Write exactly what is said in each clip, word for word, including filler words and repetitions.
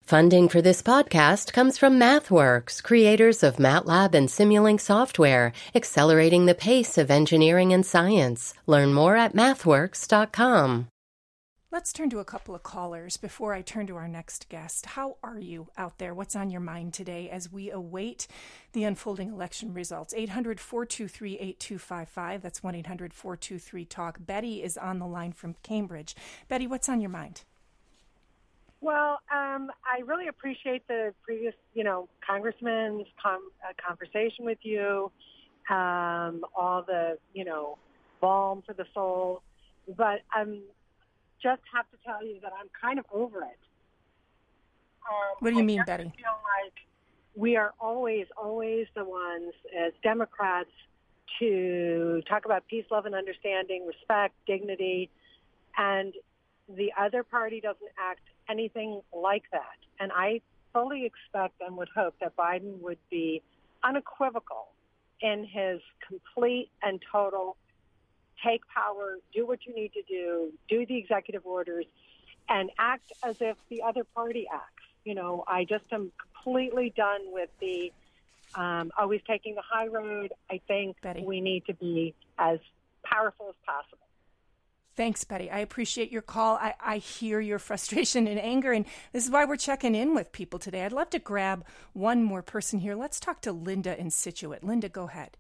Funding for this podcast comes from MathWorks, creators of MATLAB and Simulink software, accelerating the pace of engineering and science. Learn more at mathworks dot com. Let's turn to a couple of callers before I turn to our next guest. How are you out there? What's on your mind today as we await the unfolding election results? eight hundred, four two three, eight two five five. That's one eight hundred, four two three, talk. Betty is on the line from Cambridge. Betty, what's on your mind? Well, um, I really appreciate the previous, you know, congressman's com- uh, conversation with you, um, all the, you know, balm for the soul. But I'm just have to tell you that I'm kind of over it. Um, what do you I mean, just Betty? feel like we are always, always the ones as Democrats to talk about peace, love, and understanding, respect, dignity, and the other party doesn't act anything like that. And I fully expect and would hope that Biden would be unequivocal in his complete and total take power, do what you need to do, do the executive orders, and act as if the other party acts. You know, I just am completely done with the um, always taking the high road. I think Betty. we need to be as powerful as possible. Thanks, Betty. I appreciate your call. I, I hear your frustration and anger, and this is why we're checking in with people today. I'd love to grab one more person here. Let's talk to Linda in Scituate. Linda, go ahead.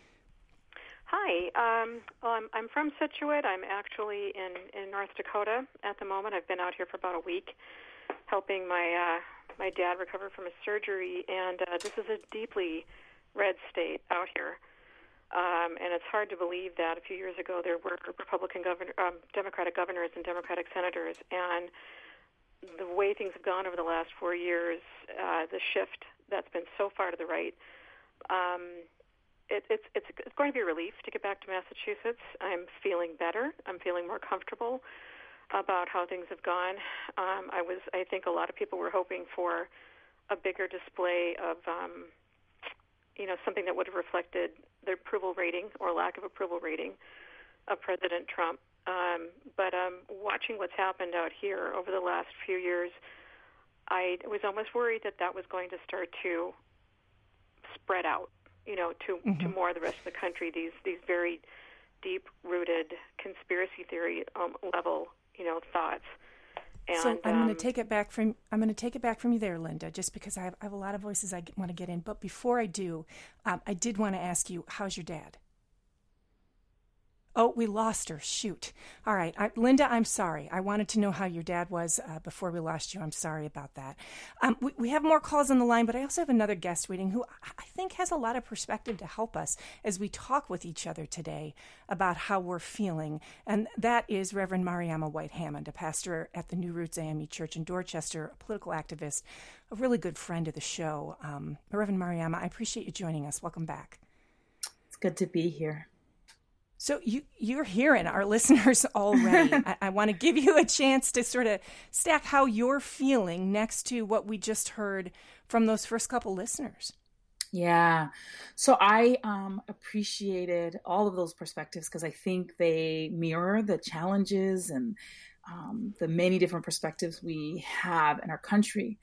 Hi. Um, well, I'm, I'm from Scituate. I'm actually in, in North Dakota at the moment. I've been out here for about a week helping my uh, my dad recover from a surgery, and uh, this is a deeply red state out here. Um, and it's hard to believe that a few years ago there were Republican governor, um, Democratic governors and Democratic senators, and the way things have gone over the last four years, uh, the shift that's been so far to the right, um, it, it's, it's it's going to be a relief to get back to Massachusetts. I'm feeling better. I'm feeling more comfortable about how things have gone. Um, I was, I think, a lot of people were hoping for a bigger display of. Um, you know, something that would have reflected the approval rating or lack of approval rating of President Trump. Um, but um, watching what's happened out here over the last few years, I was almost worried that that was going to start to spread out, you know, to, mm-hmm. to more of the rest of the country, these, these very deep-rooted conspiracy theory um, level, you know, thoughts. And, so I'm um, going to take it back from I'm going to take it back from you there, Linda, just because I have, I have a lot of voices I want to get in. But before I do, um, I did want to ask you, how's your dad? Oh, we lost her. Shoot. All right. I, Linda, I'm sorry. I wanted to know how your dad was uh, before we lost you. I'm sorry about that. Um, we, we have more calls on the line, but I also have another guest waiting who I think has a lot of perspective to help us as we talk with each other today about how we're feeling. And that is Reverend Mariama White Hammond, a pastor at the New Roots A M E Church in Dorchester, a political activist, a really good friend of the show. Um, Reverend Mariama, I appreciate you joining us. Welcome back. It's good to be here. So you, you're hearing our listeners already. I, I want to give you a chance to sort of stack how you're feeling next to what we just heard from those first couple listeners. Yeah. So I um, appreciated all of those perspectives because I think they mirror the challenges and um, the many different perspectives we have in our country.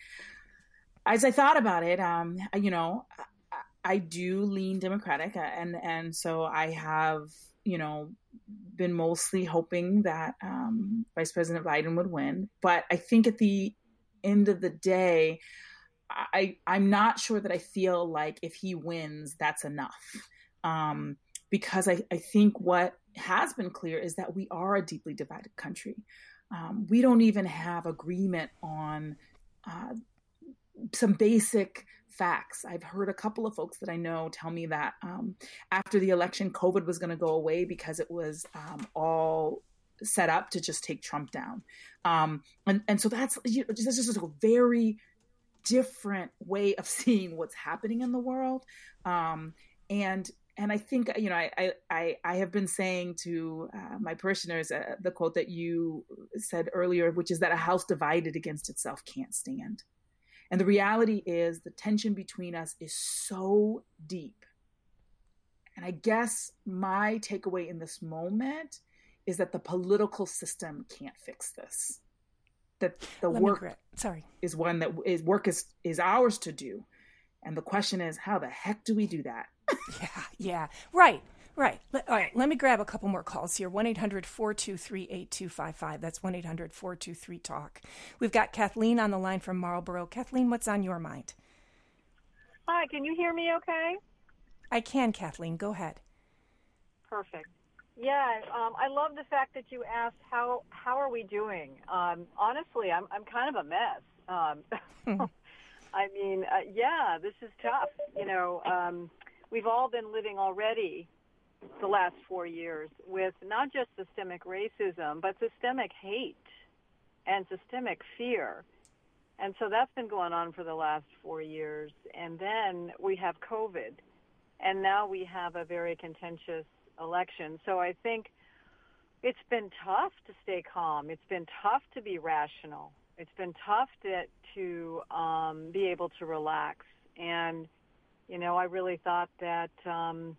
As I thought about it, um, you know, I, I do lean Democratic, and, and so I have you know, been mostly hoping that um, Vice President Biden would win. But I think at the end of the day, I, I'm not sure that I feel like if he wins, that's enough. Um, because I, I think what has been clear is that we are a deeply divided country. Um, we don't even have agreement on uh, some basic facts. I've heard a couple of folks that I know tell me that um, after the election, COVID was going to go away because it was um, all set up to just take Trump down. Um, and, and so that's, you know, that's just a very different way of seeing what's happening in the world. Um, and and I think, you know, I I, I have been saying to uh, my parishioners uh, the quote that you said earlier, which is that a house divided against itself can't stand. And the reality is the tension between us is so deep. And I guess my takeaway in this moment is that the political system can't fix this. that the Let work gra- sorry. is one that is work is, is ours to do. And the question is, how the heck do we do that? yeah, yeah, right. Right. All right. Let me grab a couple more calls here. one eight hundred four two three eight two five five. That's one eight hundred four two three talk. We've got Kathleen on the line from Marlboro. Kathleen, what's on your mind? Hi, can you hear me okay? I can, Kathleen. Go ahead. Perfect. Yeah, um, I love the fact that you asked how how are we doing. Um, honestly, I'm I'm kind of a mess. Um, I mean, uh, yeah, this is tough. You know, um, we've all been living already the last four years with not just systemic racism, but systemic hate and systemic fear. And so that's been going on for the last four years. And then we have COVID, and now we have a very contentious election. So I think it's been tough to stay calm. It's been tough to be rational. It's been tough to, to um, be able to relax. And, you know, I really thought that um,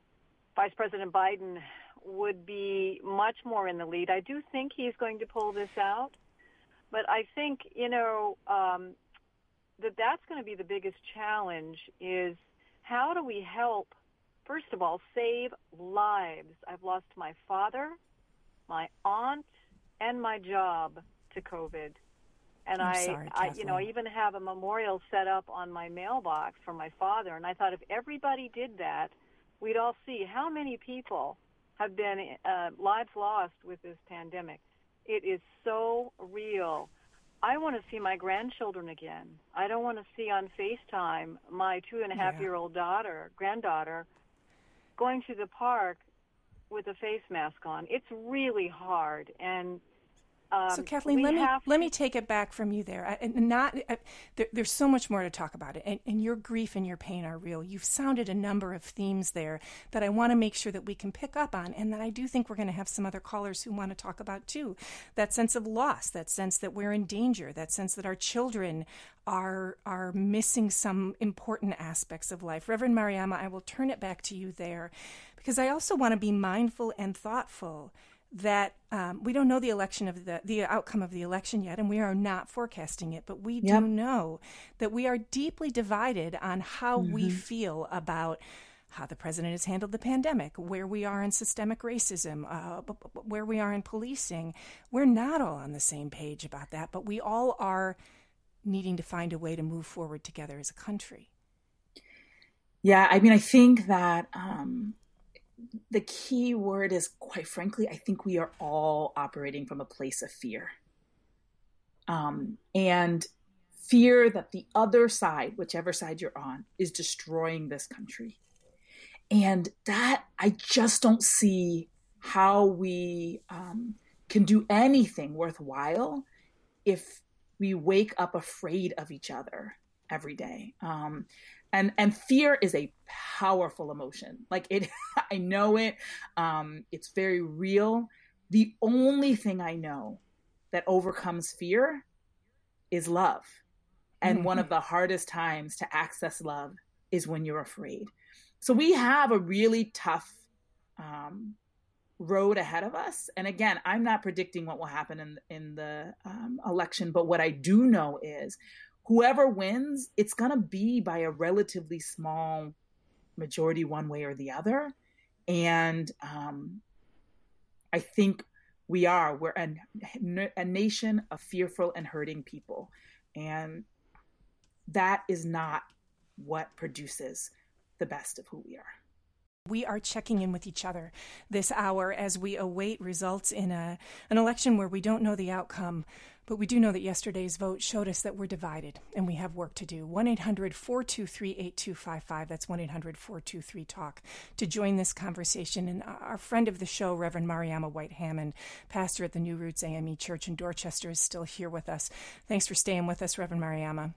Vice President Biden would be much more in the lead. I do think he's going to pull this out, but I think, you know, um, that that's going to be the biggest challenge is how do we help, first of all, save lives? I've lost my father, my aunt, and my job to COVID. And I'm I, sorry, I, you know, I even have a memorial set up on my mailbox for my father. And I thought if everybody did that, we'd all see how many people have been uh, lives lost with this pandemic. It is so real. I want to see my grandchildren again. I don't want to see on FaceTime my two and a half yeah. year old daughter, granddaughter, going to the park with a face mask on. It's really hard. And Um, so Kathleen, let me to... let me take it back from you there. I, and not uh, there, there's so much more to talk about it, and, and your grief and your pain are real. You've sounded a number of themes there that I want to make sure that we can pick up on, and that I do think we're going to have some other callers who want to talk about too. That sense of loss, that sense that we're in danger, that sense that our children are are missing some important aspects of life. Reverend Mariama, I will turn it back to you there, because I also want to be mindful and thoughtful that um, we don't know the election of the the outcome of the election yet, and we are not forecasting it, but we yep. do know that we are deeply divided on how mm-hmm. we feel about how the president has handled the pandemic, where we are in systemic racism, uh, where we are in policing. We're not all on the same page about that, but we all are needing to find a way to move forward together as a country. Yeah, I mean, I think that um, the key word is, quite frankly, I think we are all operating from a place of fear. Um, and fear that the other side, whichever side you're on, is destroying this country. And that, I just don't see how we um, can do anything worthwhile if we wake up afraid of each other every day. Um, and and fear is a powerful emotion. Like it, I know it. Um, it's very real. The only thing I know that overcomes fear is love. And mm-hmm. one of the hardest times to access love is when you're afraid. So we have a really tough um, road ahead of us. And again, I'm not predicting what will happen in, in the um, election, but what I do know is whoever wins, it's going to be by a relatively small majority one way or the other. And um, I think we are, we're a, a nation of fearful and hurting people. And that is not what produces the best of who we are. We are checking in with each other this hour as we await results in a, an election where we don't know the outcome, but we do know that yesterday's vote showed us that we're divided and we have work to do. one eight hundred four two three eight two five five. That's one eight hundred four two three talk to join this conversation. And our friend of the show, Reverend Mariama White Hammond, pastor at the New Roots A M E Church in Dorchester, is still here with us. Thanks for staying with us, Reverend Mariama.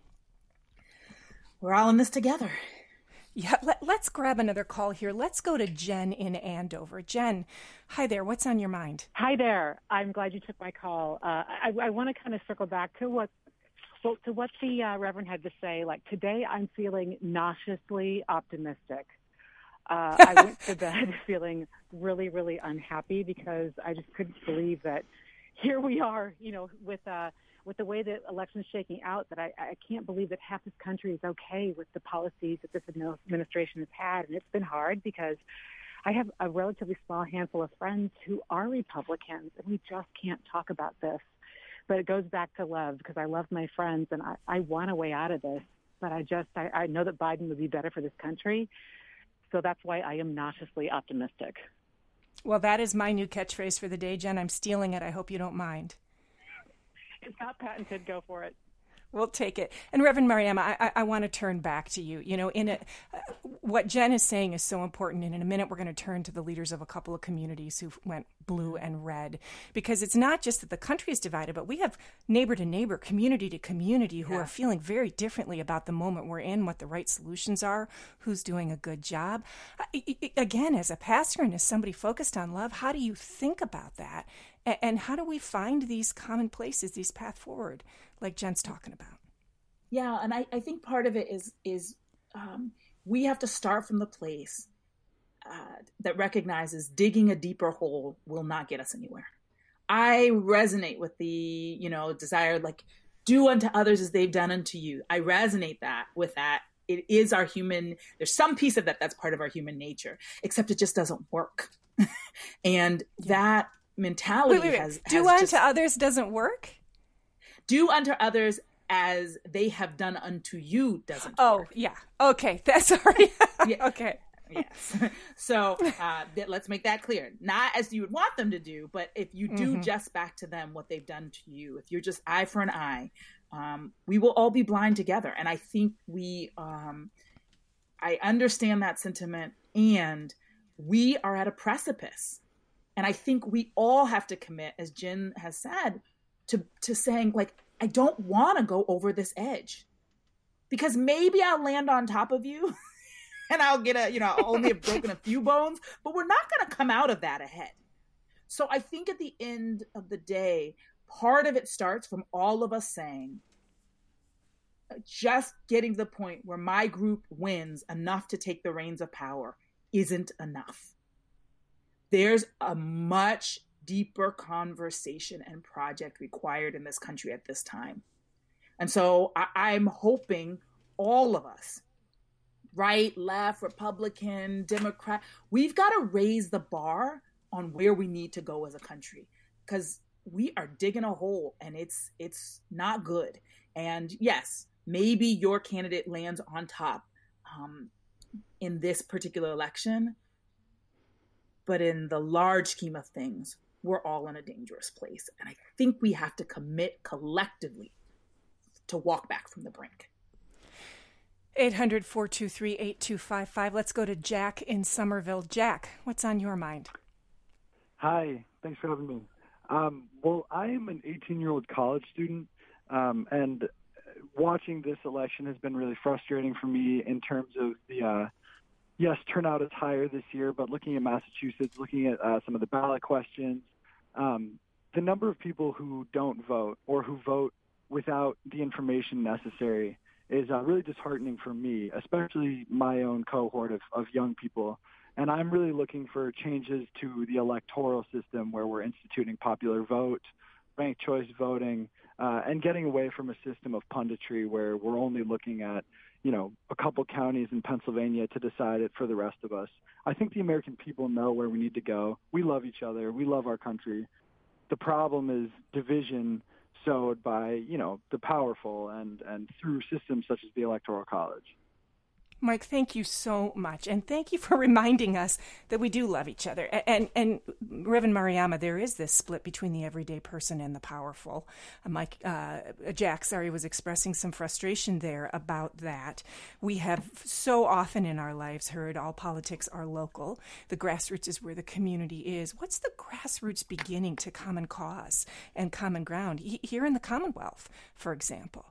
We're all in this together. Yeah, let, let's grab another call here. Let's go to Jen in Andover. Jen, hi there. What's on your mind? Hi there. I'm glad you took my call. Uh, I, I want to kind of circle back to what well, to what the uh, Reverend had to say. Like today, I'm feeling nauseously optimistic. Uh, I went to bed feeling really, really unhappy because I just couldn't believe that here we are, you know, with uh, with the way the election is shaking out, that I, I can't believe that half this country is okay with the policies that this administration has had. And it's been hard because I have a relatively small handful of friends who are Republicans, and we just can't talk about this. But it goes back to love, because I love my friends, and I, I want a way out of this. But I just, I, I know that Biden would be better for this country. So that's why I am nauseously optimistic. Well, that is my new catchphrase for the day, Jen. I'm stealing it. I hope you don't mind. It's not patented. Go for it. We'll take it. And Reverend Mariama, I, I, I want to turn back to you. You know, in a, uh, what Jen is saying is so important. And in a minute, we're going to turn to the leaders of a couple of communities who went blue and red, because it's not just that the country is divided, but we have neighbor to neighbor, community to community who yeah. are feeling very differently about the moment we're in, what the right solutions are, who's doing a good job. Again, as a pastor and as somebody focused on love, how do you think about that? And how do we find these common places, these path forward, like Jen's talking about? Yeah, and I, I think part of it is is um, we have to start from the place uh, that recognizes digging a deeper hole will not get us anywhere. I resonate with the, you know, desire, like, do unto others as they've done unto you. I resonate that with that. It is our human, there's some piece of that that's part of our human nature, except it just doesn't work. and yeah. that mentality wait, wait, wait. has, has do unto just, others doesn't work. Do unto others as they have done unto you doesn't oh work. yeah, okay, that's sorry. yeah. Okay, yes. So uh, th- let's make that clear. Not as you would want them to do, but if you do mm-hmm. just back to them what they've done to you, if you're just eye for an eye, um, we will all be blind together. And I think we, um, I understand that sentiment, and we are at a precipice. And I think we all have to commit, as Jen has said, to, to saying, like, I don't want to go over this edge, because maybe I'll land on top of you and I'll get a, you know, I'll only have broken a few bones, but we're not going to come out of that ahead. So I think at the end of the day, part of it starts from all of us saying, just getting to the point where my group wins enough to take the reins of power isn't enough. There's a much deeper conversation and project required in this country at this time. And so I, I'm hoping all of us, right, left, Republican, Democrat, we've got to raise the bar on where we need to go as a country, because we are digging a hole and it's it's not good. And yes, maybe your candidate lands on top um, in this particular election, but in the large scheme of things, we're all in a dangerous place. And I think we have to commit collectively to walk back from the brink. eight hundred, four two three, eight two five five. Let's go to Jack in Somerville. Jack, what's on your mind? Hi, thanks for having me. Um, well, I am an eighteen-year-old college student, um, and watching this election has been really frustrating for me in terms of the uh, yes, turnout is higher this year, but looking at Massachusetts, looking at uh, some of the ballot questions, um, the number of people who don't vote or who vote without the information necessary is uh, really disheartening for me, especially my own cohort of, of young people. And I'm really looking for changes to the electoral system where we're instituting popular vote, ranked choice voting, uh, and getting away from a system of punditry where we're only looking at you know, a couple counties in Pennsylvania to decide it for the rest of us. I think the American people know where we need to go. We love each other. We love our country. The problem is division sowed by, you know, the powerful and, and through systems such as the Electoral College. Mike, thank you so much. And thank you for reminding us that we do love each other. And, and, and Reverend Mariama, there is this split between the everyday person and the powerful. Uh, Mike, uh, Jack, sorry, was expressing some frustration there about that. We have so often in our lives heard all politics are local. The grassroots is where the community is. What's the grassroots beginning to common cause and common ground here in the Commonwealth, for example?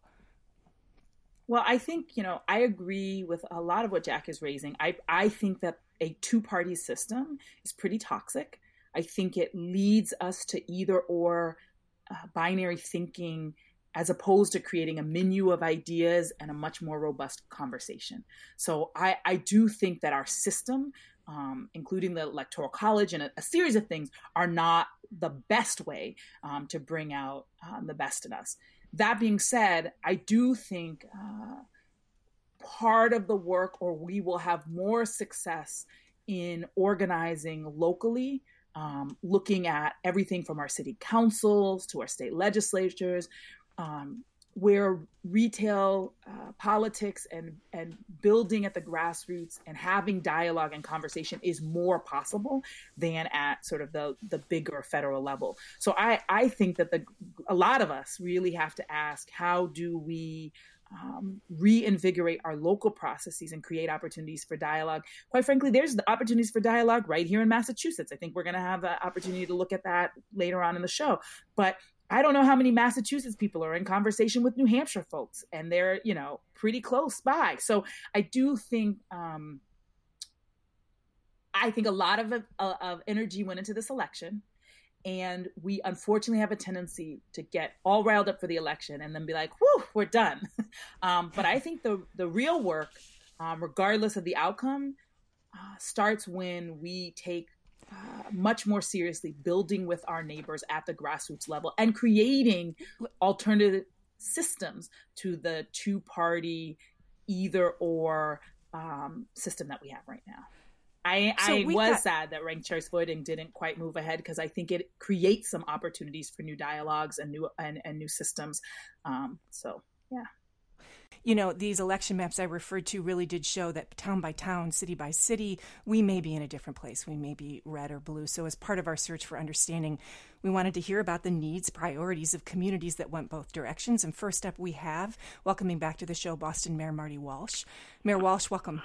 Well, I think, you know, I agree with a lot of what Jack is raising. I, I think that a two-party system is pretty toxic. I think it leads us to either or uh, binary thinking as opposed to creating a menu of ideas and a much more robust conversation. So I, I do think that our system, um, including the Electoral College and a, a series of things, are not the best way um, to bring out um, the best in us. that being said, I do think uh, part of the work, or we will have more success in organizing locally, um, looking at everything from our city councils to our state legislatures, um, where retail uh, politics and, and building at the grassroots and having dialogue and conversation is more possible than at sort of the, the bigger federal level. So I, I think that the a lot of us really have to ask, how do we um, reinvigorate our local processes and create opportunities for dialogue? Quite frankly, there's the opportunities for dialogue right here in Massachusetts. I think we're going to have an opportunity to look at that later on in the show. But I don't know how many Massachusetts people are in conversation with New Hampshire folks, and they're, you know, pretty close by. So I do think, um, I think a lot of, uh, of energy went into this election, and we unfortunately have a tendency to get all riled up for the election and then be like, whew, we're done. um, but I think the, the real work, um, regardless of the outcome, uh, starts when we take Uh, much more seriously building with our neighbors at the grassroots level and creating alternative systems to the two-party either or um, system that we have right now. I, so I was got... sad that ranked choice voting didn't quite move ahead, because I think it creates some opportunities for new dialogues and new and, and new systems. Um, so, yeah. You know, these election maps I referred to really did show that town by town, city by city, we may be in a different place. We may be red or blue. So as part of our search for understanding, we wanted to hear about the needs, priorities of communities that went both directions. And first up, we have, welcoming back to the show, Boston Mayor Marty Walsh. Mayor Walsh, welcome.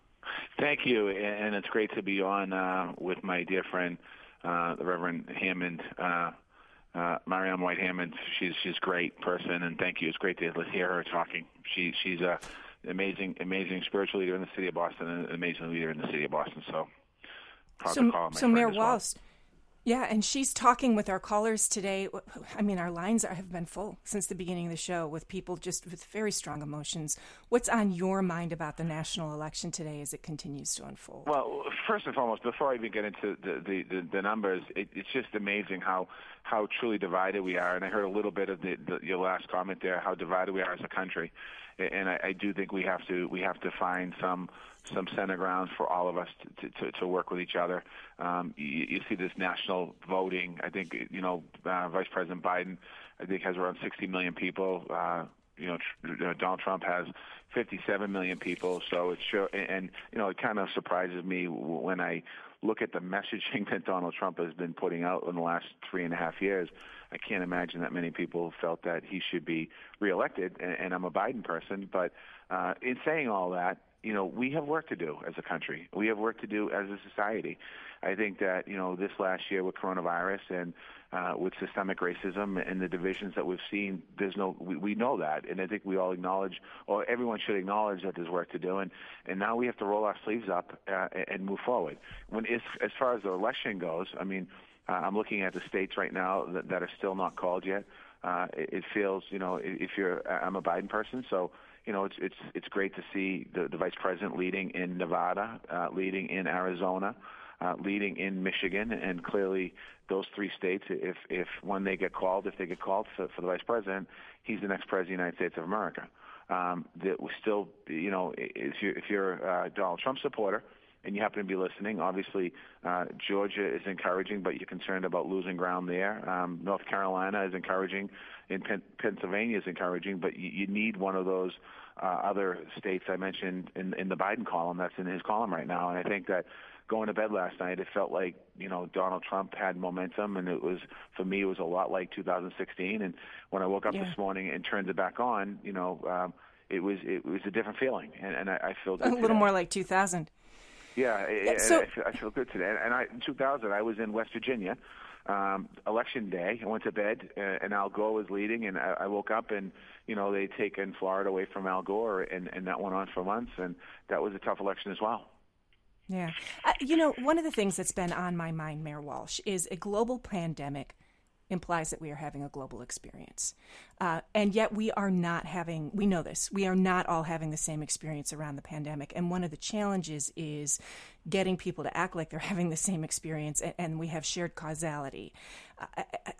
Thank you. And it's great to be on uh, with my dear friend, uh, the Reverend Hammond, uh Uh, Marianne White Hammond. She's she's a great person, and thank you. It's great to hear her talking. She she's a amazing amazing spiritual leader in the city of Boston, and an amazing leader in the city of Boston. So, proud so, to call her my so friend Mayor as well. Walsh, yeah, and she's talking with our callers today. I mean, our lines are, have been full since the beginning of the show with people just with very strong emotions. What's on your mind about the national election today as it continues to unfold? Well, first and foremost, before I even get into the the, the, the numbers, it, it's just amazing how how truly divided we are. And I heard a little bit of the, the, your last comment there, how divided we are as a country. And I, I do think we have to we have to find some some center ground for all of us to to, to work with each other. Um, you, you see this national voting. I think you know uh, Vice President Biden, I think, has around sixty million people. Uh, you know, tr- Donald Trump has fifty-seven million people. So it's sure, and, and you know, it kind of surprises me when I look at the messaging that Donald Trump has been putting out in the last three and a half years. I can't imagine that many people felt that he should be reelected, and, and I'm a Biden person. But uh, in saying all that, you know, we have work to do as a country. We have work to do as a society. I think that, you know, this last year with coronavirus and uh, with systemic racism and the divisions that we've seen, there's no, we, we know that. And I think we all acknowledge, or everyone should acknowledge that there's work to do. And, and now we have to roll our sleeves up uh, and move forward. When as, as far as the election goes, I mean, uh, I'm looking at the states right now that, that are still not called yet. Uh, it, it feels, you know, if you're, I'm a Biden person, so, you know, it's it's it's great to see the, the vice president leading in Nevada, uh, leading in Arizona, uh, leading in Michigan, and clearly those three states, if if when they get called, if they get called for, for the vice president, he's the next president of the United States of America. Um, that we still, you know, if you're if you're a Donald Trump supporter and you happen to be listening, obviously uh, Georgia is encouraging, but you're concerned about losing ground there. Um, North Carolina is encouraging, and Pen- Pennsylvania is encouraging, but you, you need one of those uh, other states I mentioned in, in the Biden column that's in his column right now. And I think that going to bed last night, it felt like, you know, Donald Trump had momentum, and it was, for me, it was a lot like two thousand sixteen. And when I woke up yeah. this morning and turned it back on, you know, um, it was it was a different feeling, and, and I, I feel good a little today. more like two thousand. Yeah, yeah so, I, feel, I feel good today. And I, in two thousand, I was in West Virginia, um, election day. I went to bed, uh, and Al Gore was leading, and I, I woke up, and you know they'd taken Florida away from Al Gore, and, and that went on for months, and that was a tough election as well. Yeah, uh, you know, one of the things that's been on my mind, Mayor Walsh, is a global pandemic implies that we are having a global experience. Uh, and yet we are not having, we know this, we are not all having the same experience around the pandemic. And one of the challenges is getting people to act like they're having the same experience, and, and we have shared causality. Uh, I, I,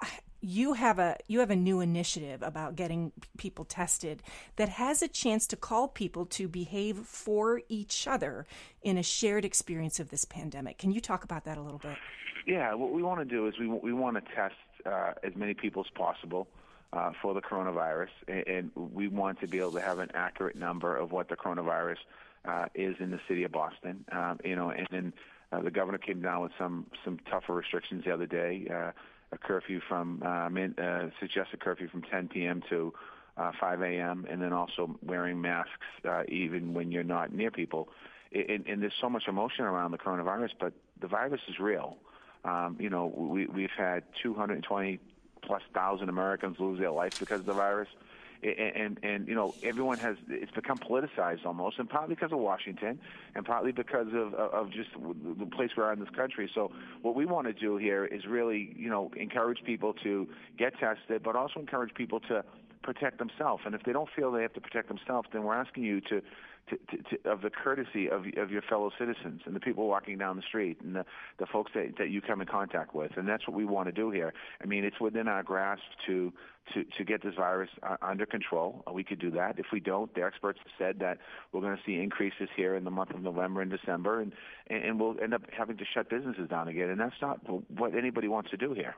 you have a you have a new initiative about getting p- people tested that has a chance to call people to behave for each other in a shared experience of this pandemic. Can you talk about that a little bit? Yeah, what we want to do is we we want to test uh, as many people as possible uh, for the coronavirus, and, and we want to be able to have an accurate number of what the coronavirus uh, is in the city of Boston. Um, you know, and then uh, the governor came down with some some tougher restrictions the other day. Uh, a curfew from uh, min, uh, suggested curfew from ten p.m. to uh, five a.m. and then also wearing masks uh, even when you're not near people. And, and there's so much emotion around the coronavirus, but the virus is real. Um, you know, we, we've had two hundred twenty plus thousand Americans lose their life because of the virus. And, and, and, you know, everyone has, it's become politicized almost, and partly because of Washington, and partly because of, of just the place we are in this country. So what we want to do here is really, you know, encourage people to get tested, but also encourage people to protect themselves. And if they don't feel they have to protect themselves, then we're asking you to, to, to, to of the courtesy of, of your fellow citizens and the people walking down the street and the, the folks that, that you come in contact with. And that's what we want to do here. I mean, it's within our grasp to to, to get this virus uh, under control. We could do that. If we don't, the experts have said that we're going to see increases here in the month of November and December, and, and we'll end up having to shut businesses down again. And that's not what anybody wants to do here.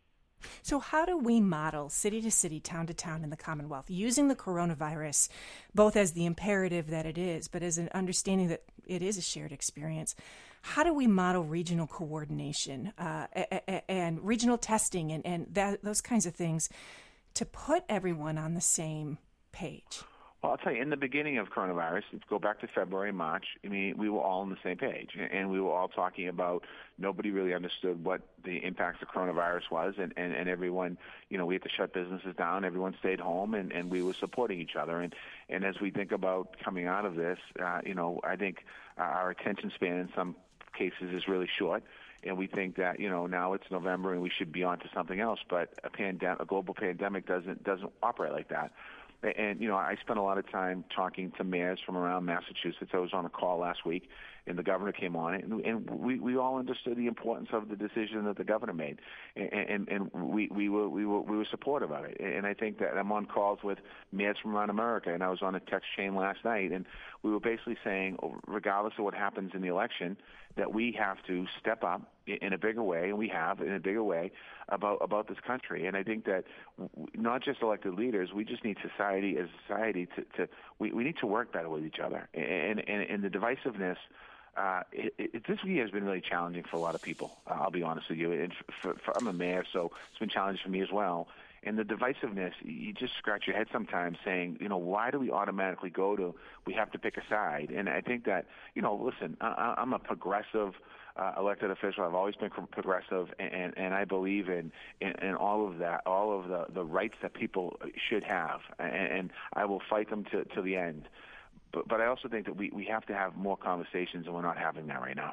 So how do we model city to city, town to town in the Commonwealth, using the coronavirus both as the imperative that it is, but as an understanding that it is a shared experience? How do we model regional coordination uh, and regional testing and, and that, those kinds of things to put everyone on the same page? Well, I'll tell you, in the beginning of coronavirus, if you go back to February, March, I mean, we were all on the same page, and we were all talking about nobody really understood what the impacts of coronavirus was, and, and, and everyone, you know, we had to shut businesses down, everyone stayed home, and, and we were supporting each other. And, and as we think about coming out of this, uh, you know, I think our attention span in some cases is really short. And we think that, you know, now it's November and we should be on to something else. But a pandemic, a global pandemic doesn't doesn't operate like that. And, you know, I spent a lot of time talking to mayors from around Massachusetts. I was on a call last week, and the governor came on it, and, and we, we all understood the importance of the decision that the governor made, and, and, and we, we were we were we were supportive of it. And I think that I'm on calls with mayors from around America, and I was on a text chain last night, and we were basically saying, regardless of what happens in the election, that we have to step up in a bigger way, and we have in a bigger way about about this country. And I think that not just elected leaders, we just need society as society to, to we, we need to work better with each other. And and, and the divisiveness, uh, it, it, this year has been really challenging for a lot of people. Uh, I'll be honest with you. And for, for, I'm a mayor, so it's been challenging for me as well. And the divisiveness, you just scratch your head sometimes saying, you know, why do we automatically go to, we have to pick a side? And I think that, you know, listen, I, I'm a progressive uh, elected official. I've always been progressive, and, and I believe in, in, in all of that, all of the, the rights that people should have. And, and I will fight them to, to the end. But, but I also think that we, we have to have more conversations, and we're not having that right now.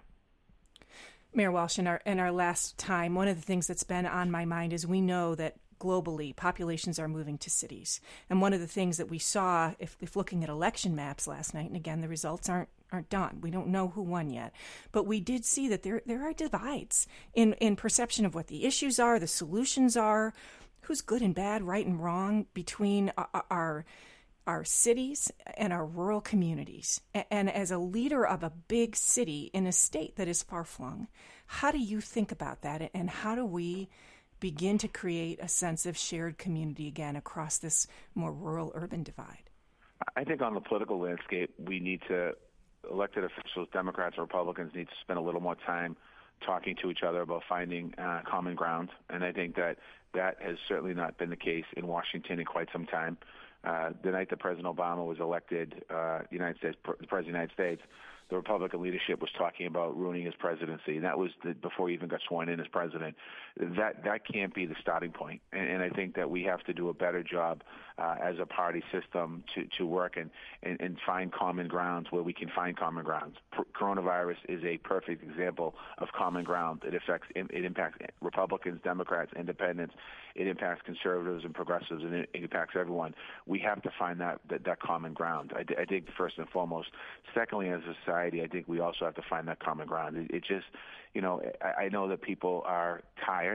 Mayor Walsh, in our, in our last time, one of the things that's been on my mind is we know that globally, populations are moving to cities. And one of the things that we saw, if, if looking at election maps last night, and again, the results aren't aren't done. We don't know who won yet. But we did see that there there are divides in, in perception of what the issues are, the solutions are, who's good and bad, right and wrong between our, our our cities and our rural communities. And as a leader of a big city in a state that is far-flung, how do you think about that? And how do we begin to create a sense of shared community again across this more rural-urban divide? I think on the political landscape, we need to, elected officials, Democrats or Republicans, need to spend a little more time talking to each other about finding uh, common ground. And I think that that has certainly not been the case in Washington in quite some time. Uh, the night that President Obama was elected, uh, United States, the President of the United States, the Republican leadership was talking about ruining his presidency, and that was the, before he even got sworn in as president. That that can't be the starting point, and, and I think that we have to do a better job uh, as a party system to, to work and, and, and find common grounds where we can find common grounds. P- coronavirus is a perfect example of common ground. It affects, it impacts Republicans, Democrats, Independents. It impacts conservatives and progressives, and it, it impacts everyone. We have to find that that, that common ground. I, I think first and foremost. Secondly, as a society, I think we also have to find that common ground. It, it just, you know, I, I know that people are tired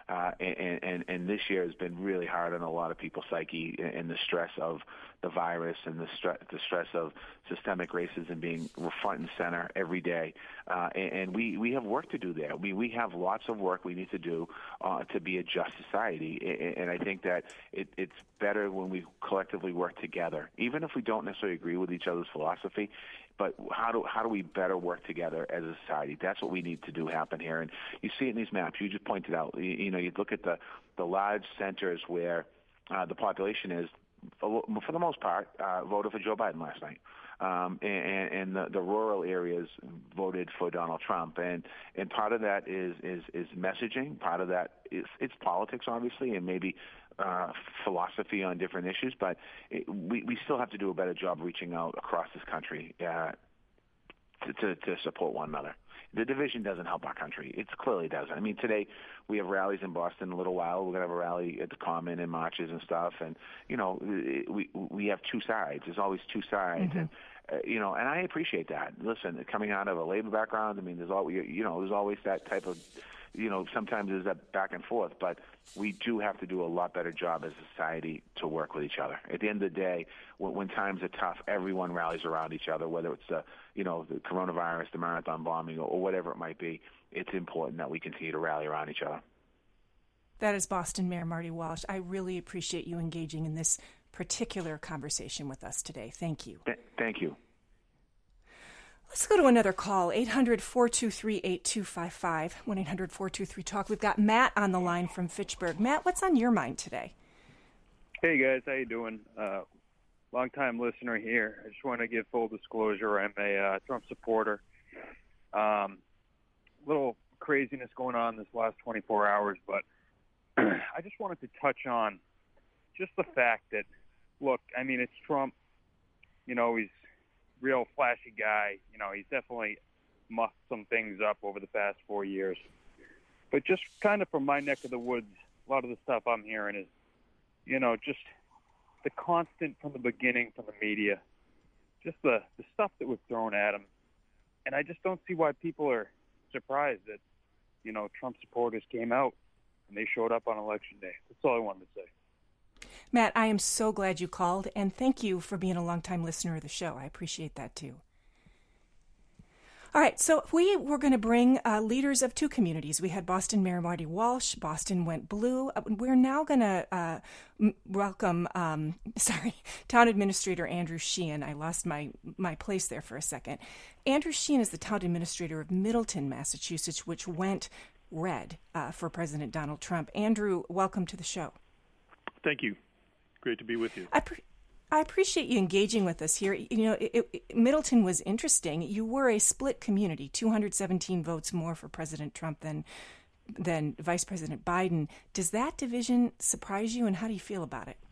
Uh, and, and, and this year has been really hard on a lot of people's psyche, and the stress of the virus and the, stre- the stress of systemic racism being front and center every day. Uh, and, and we, we have work to do there. We, we have lots of work we need to do uh, to be a just society. And, and I think that it, it's better when we collectively work together, even if we don't necessarily agree with each other's philosophy. But how do how do we better work together as a society? That's what we need to do happen here. And you see it in these maps. You just pointed out. You, you know, you look at the the large centers where uh, the population is, for the most part, uh, voted for Joe Biden last night. Um, and and the, the rural areas voted for Donald Trump, and, and part of that is, is, is messaging. Part of that is it's politics, obviously, and maybe uh, philosophy on different issues. But it, we we still have to do a better job reaching out across this country uh, to, to to support one another. The division doesn't help our country. It clearly doesn't. I mean, today we have rallies in Boston in a little while. We're going to have a rally at the Common and marches and stuff. And, you know, we we have two sides. There's always two sides. Mm-hmm. And, uh, you know, and I appreciate that. Listen, coming out of a labor background, I mean, there's always, you know, there's always that type of, you know, sometimes there's that back and forth. But we do have to do a lot better job as a society to work with each other. At the end of the day, when, when times are tough, everyone rallies around each other, whether it's the, you know, the coronavirus, the marathon bombing, or, or whatever it might be. It's important that we continue to rally around each other. That is Boston Mayor Marty Walsh. I really appreciate you engaging in this particular conversation with us today. Thank you. Th- thank you. Let's go to another call, eight hundred, four two three, eight two five five, one eight hundred, four two three, talk. We've got Matt on the line from Fitchburg. Matt, what's on your mind today? Hey, guys. How you doing? Uh, long-time listener here. I just want to give full disclosure. I'm a uh, Trump supporter. Um, little craziness going on this last twenty-four hours, but I just wanted to touch on just the fact that, look, I mean, it's Trump. You know, he's a real flashy guy. You know, he's definitely mucked some things up over the past four years. But just kind of from my neck of the woods, a lot of the stuff I'm hearing is, you know, just the constant from the beginning from the media, just the, the stuff that was thrown at him. And I just don't see why people are surprised that, you know, Trump supporters came out and they showed up on Election Day. That's all I wanted to say. Matt, I am so glad you called, and thank you for being a longtime listener of the show. I appreciate that, too. All right, so we were going to bring uh, leaders of two communities. We had Boston Mayor Marty Walsh. Boston went blue. We're now going to uh, m- welcome, um, sorry, Town Administrator Andrew Sheehan. I lost my, my place there for a second. Andrew Sheehan is the Town Administrator of Middleton, Massachusetts, which went red uh, for President Donald Trump. Andrew, welcome to the show. Thank you. Great to be with you. I pre- I appreciate you engaging with us here. You know, it, it, Middleton was interesting. You were a split community, two hundred seventeen votes more for President Trump than than Vice President Biden. Does that division surprise you, and how do you feel about it?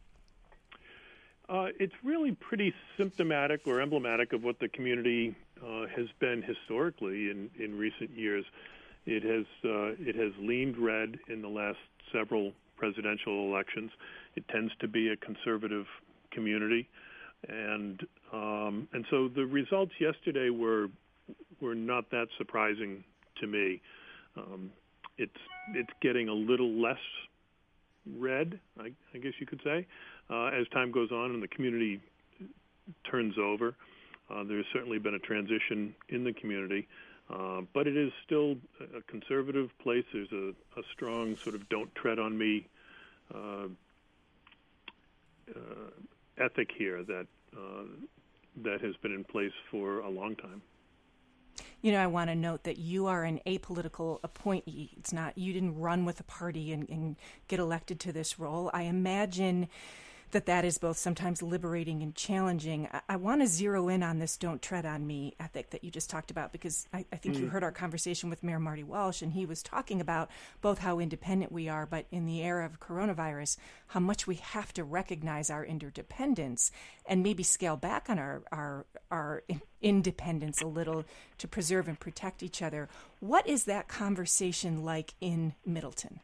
Uh, it's really pretty symptomatic or emblematic of what the community uh, has been historically in, in recent years. It has uh, it has leaned red in the last several presidential elections. It tends to be a conservative community, and um, and so the results yesterday were were not that surprising to me. Um, it's it's getting a little less red, I, I guess you could say, uh, as time goes on and the community turns over. Uh, there's certainly been a transition in the community, uh, but it is still a conservative place. There's a, a strong sort of "don't tread on me" uh, uh, ethic here that uh, that has been in place for a long time. You know, I want to note that you are an apolitical appointee. It's not, you didn't run with a party and, and get elected to this role. I imagine that that is both sometimes liberating and challenging. I, I want to zero in on this "don't tread on me" ethic that you just talked about, because I, I think mm. you heard our conversation with Mayor Marty Walsh, and he was talking about both how independent we are, but in the era of coronavirus, how much we have to recognize our interdependence and maybe scale back on our, our, our independence a little to preserve and protect each other. What is that conversation like in Middleton?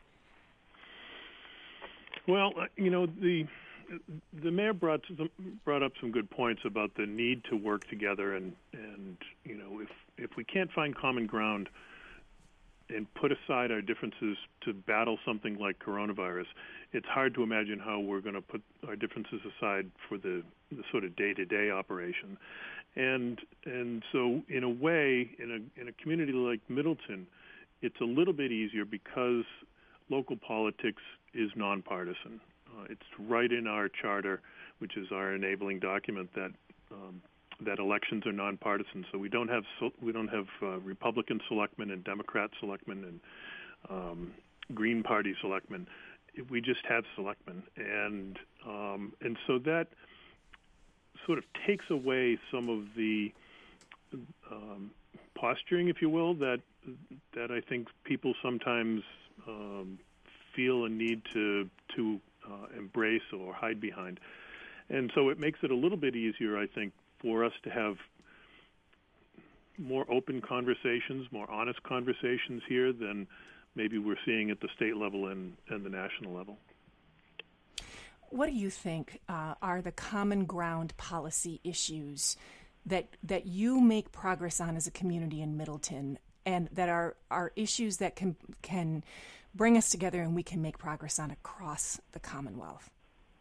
Well, you know, the... The mayor brought some, brought up some good points about the need to work together, and, and you know, if if we can't find common ground, and put aside our differences to battle something like coronavirus, it's hard to imagine how we're going to put our differences aside for the, the sort of day-to-day operation. And and so in a way, in a in a community like Middleton, it's a little bit easier because local politics is nonpartisan. Uh, it's right in our charter, which is our enabling document, that um, that elections are nonpartisan. So we don't have so, we don't have uh, Republican selectmen and Democrat selectmen and um, Green Party selectmen. We just have selectmen, and um, and so that sort of takes away some of the um, posturing, if you will, that that I think people sometimes um, feel a need to to uh, embrace or hide behind. And so it makes it a little bit easier, I think, for us to have more open conversations, more honest conversations here than maybe we're seeing at the state level and, and the national level. What do you think uh, are the common ground policy issues that that you make progress on as a community in Middleton, and that are, are issues that can can bring us together and we can make progress on across the Commonwealth?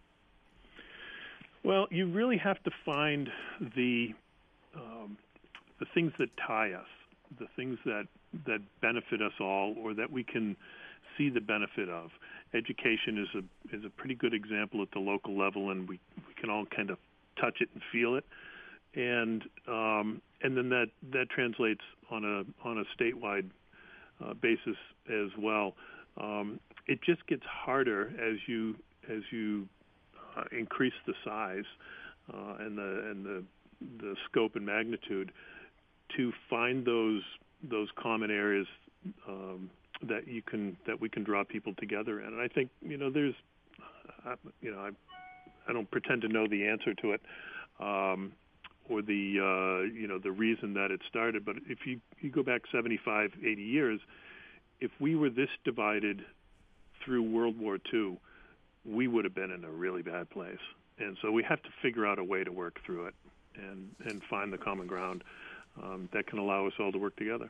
Well, you really have to find the um, the things that tie us, the things that, that benefit us all, or that we can see the benefit of. Education is a is a pretty good example at the local level, and we, we can all kind of touch it and feel it, and um, and then that, that translates on a on a statewide uh, basis as well. Um, it just gets harder as you as you uh, increase the size uh, and the and the the scope and magnitude to find those those common areas um, that you can that we can draw people together in. And I think you know there's uh, you know I I don't pretend to know the answer to it um, or the uh, you know the reason that it started. But if you you go back seventy-five, eighty years, if we were this divided through World War Two, we would have been in a really bad place. And so we have to figure out a way to work through it and and find the common ground um, that can allow us all to work together.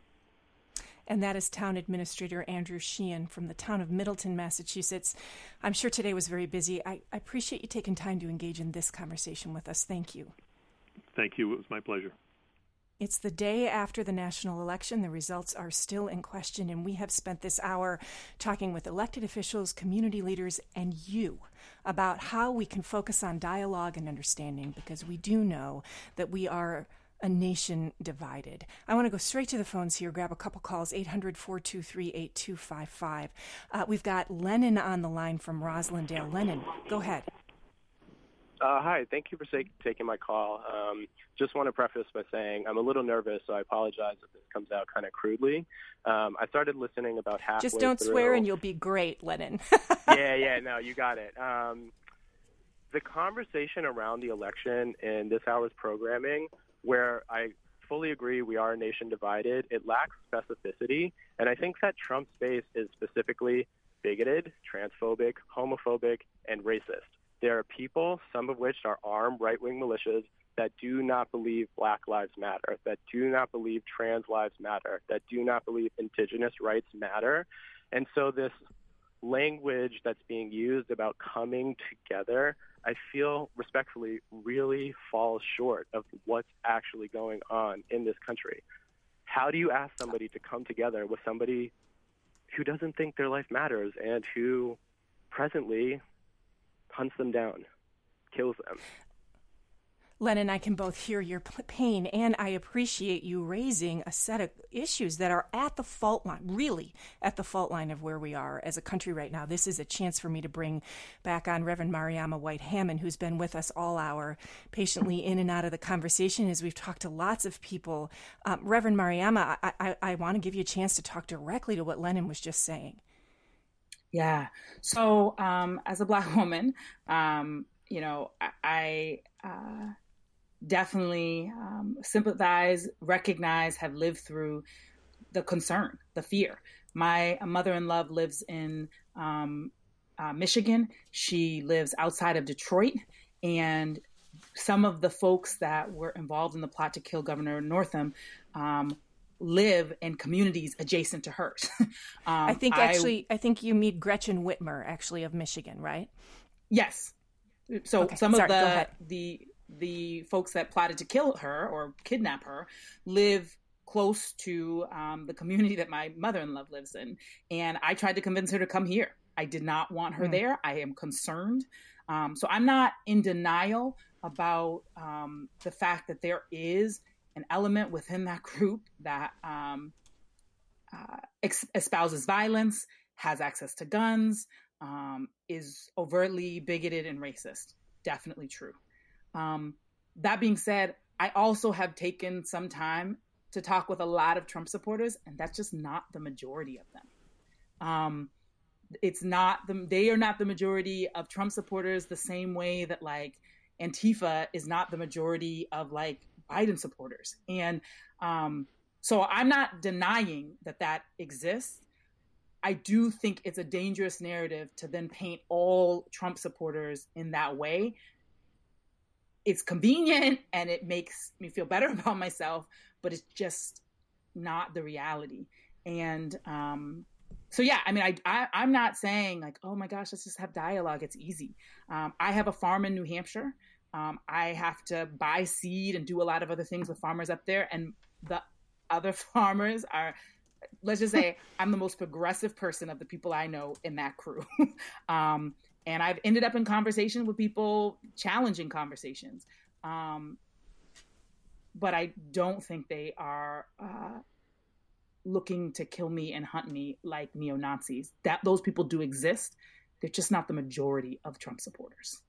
And that is Town Administrator Andrew Sheehan from the town of Middleton, Massachusetts. I'm sure today was very busy. I, I appreciate you taking time to engage in this conversation with us. Thank you. Thank you. It was my pleasure. It's the day after the national election. The results are still in question, and we have spent this hour talking with elected officials, community leaders, and you about how we can focus on dialogue and understanding, because we do know that we are a nation divided. I want to go straight to the phones here, grab a couple calls, eight hundred, four two three, eight two five five. Uh, we've got Lennon on the line from Roslindale. Lennon, go ahead. Uh, hi, thank you for say, taking my call. Um, just want to preface by saying I'm a little nervous, so I apologize if this comes out kind of crudely. Um, I started listening about halfway Just don't through. swear and you'll be great, Lennon. yeah, yeah, no, you got it. Um, the conversation around the election in this hour's programming, where I fully agree we are a nation divided, it lacks specificity, and I think that Trump's base is specifically bigoted, transphobic, homophobic, and racist. There are people, some of which are armed right-wing militias, that do not believe Black Lives Matter, that do not believe trans lives matter, that do not believe indigenous rights matter. And so this language that's being used about coming together, I feel respectfully really falls short of what's actually going on in this country. How do you ask somebody to come together with somebody who doesn't think their life matters and who presently hunts them down, kills them? Lennon, I can both hear your pain and I appreciate you raising a set of issues that are at the fault line, really at the fault line of where we are as a country right now. This is a chance for me to bring back on Reverend Mariama White-Hammond, who's been with us all hour, patiently in and out of the conversation as we've talked to lots of people. Um, Reverend Mariama, I, I, I want to give you a chance to talk directly to what Lennon was just saying. Yeah. So um, as a Black woman, um, you know, I... Uh, definitely um, sympathize, recognize, have lived through the concern, the fear. My mother-in-law lives in um, uh, Michigan. She lives outside of Detroit. And some of the folks that were involved in the plot to kill Governor Northam um, live in communities adjacent to hers. um, I think actually, I, I think you meet Gretchen Whitmer, actually, of Michigan, right? Yes. So okay. some Sorry, of the the the folks that plotted to kill her or kidnap her live close to um, the community that my mother-in-law lives in. And I tried to convince her to come here. I did not want her mm. there. I am concerned. Um, so I'm not in denial about um, the fact that there is an element within that group that um, uh, ex- espouses violence, has access to guns, um, is overtly bigoted and racist. Definitely true. Um, that being said, I also have taken some time to talk with a lot of Trump supporters, and that's just not the majority of them. Um, it's not the, they are not the majority of Trump supporters the same way that like Antifa is not the majority of like Biden supporters. And um, so I'm not denying that that exists. I do think it's a dangerous narrative to then paint all Trump supporters in that way. It's convenient and it makes me feel better about myself, but it's just not the reality. And um, so, yeah, I mean, I, I, I'm not saying like, oh my gosh, let's just have dialogue. It's easy. Um, I have a farm in New Hampshire. Um, I have to buy seed and do a lot of other things with farmers up there. And the other farmers are, let's just say I'm the most progressive person of the people I know in that crew. um, and I've ended up in conversation with people, challenging conversations. Um, but I don't think they are uh, looking to kill me and hunt me like neo-Nazis. That those people do exist. They're just not the majority of Trump supporters.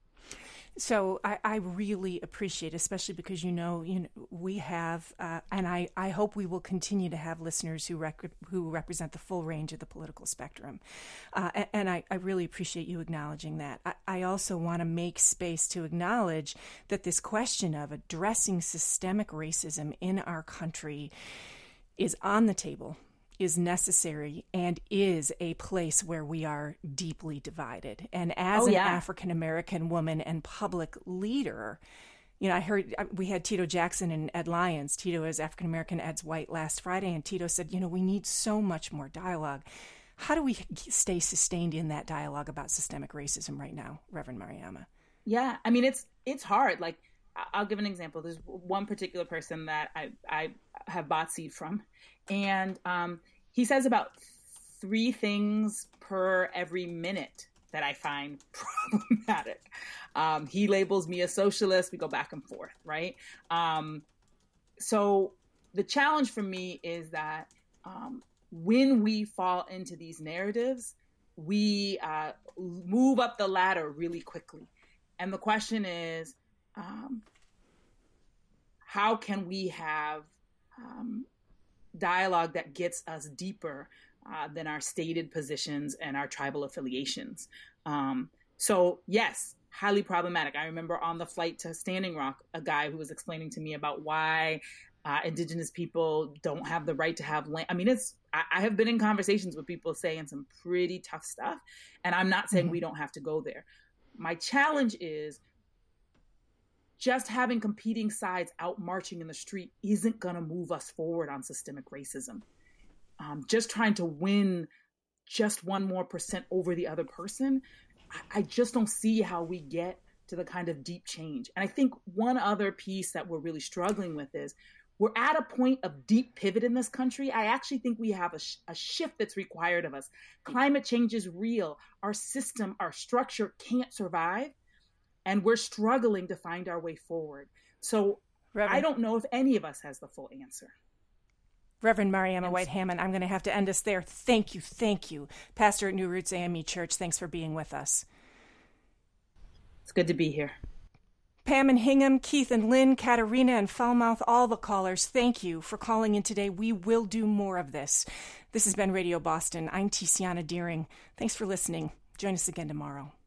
So I, I really appreciate, especially because, you know, you know we have, uh, and I, I hope we will continue to have listeners who rec- who represent the full range of the political spectrum. Uh, and and I, I really appreciate you acknowledging that. I, I also want to make space to acknowledge that this question of addressing systemic racism in our country is on the table, is necessary, and is a place where we are deeply divided. And as oh, an yeah. African-American woman and public leader, you know, I heard we had Tito Jackson and Ed Lyons. Tito is African-American, Ed's white last Friday. And Tito said, you know, we need so much more dialogue. How do we stay sustained in that dialogue about systemic racism right now, Reverend Mariama? Yeah, I mean, it's it's hard. Like, I'll give an example. There's one particular person that I, I have bought seed from. And um, he says about three things per every minute that I find problematic. Um, he labels me a socialist. We go back and forth, right? Um, so the challenge for me is that um, when we fall into these narratives, we uh, move up the ladder really quickly. And the question is, um, how can we have um, dialogue that gets us deeper uh, than our stated positions and our tribal affiliations? Um, so yes, highly problematic. I remember on the flight to Standing Rock, a guy who was explaining to me about why uh, Indigenous people don't have the right to have land. I mean, it's, I, I have been in conversations with people saying some pretty tough stuff, and I'm not saying mm-hmm. we don't have to go there. My challenge is just having competing sides out marching in the street isn't going to move us forward on systemic racism. Um, just trying to win just one more percent over the other person, I, I just don't see how we get to the kind of deep change. And I think one other piece that we're really struggling with is we're at a point of deep pivot in this country. I actually think we have a, sh- a shift that's required of us. Climate change is real. Our system, our structure can't survive. And we're struggling to find our way forward. So Reverend, I don't know if any of us has the full answer. Reverend Mariama White Hammond, I'm going to have to end us there. Thank you, thank you. Pastor at New Roots A M E Church, thanks for being with us. It's good to be here. Pam and Hingham, Keith and Lynn, Katarina and Falmouth, all the callers, thank you for calling in today. We will do more of this. This has been Radio Boston. I'm Tiziana Deering. Thanks for listening. Join us again tomorrow.